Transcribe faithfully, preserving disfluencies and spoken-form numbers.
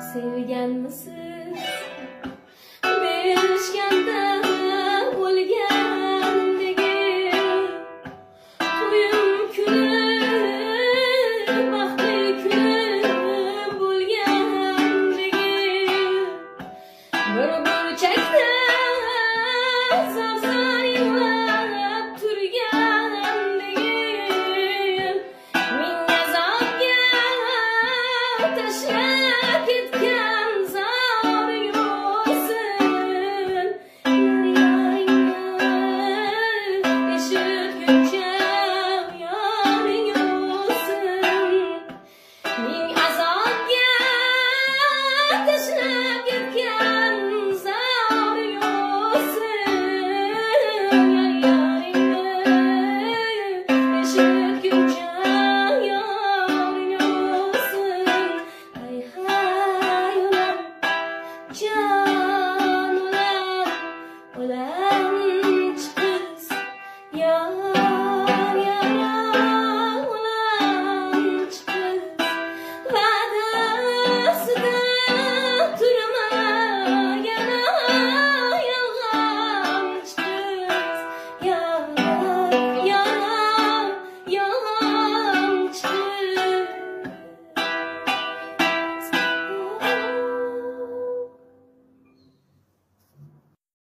sevganmisiz? Berishganda o'lgandagi to'yim kuni, baxtli kuni bo'lgandagi bir burchakda zar-zar yig'lab turgandagi ming azobga tashlab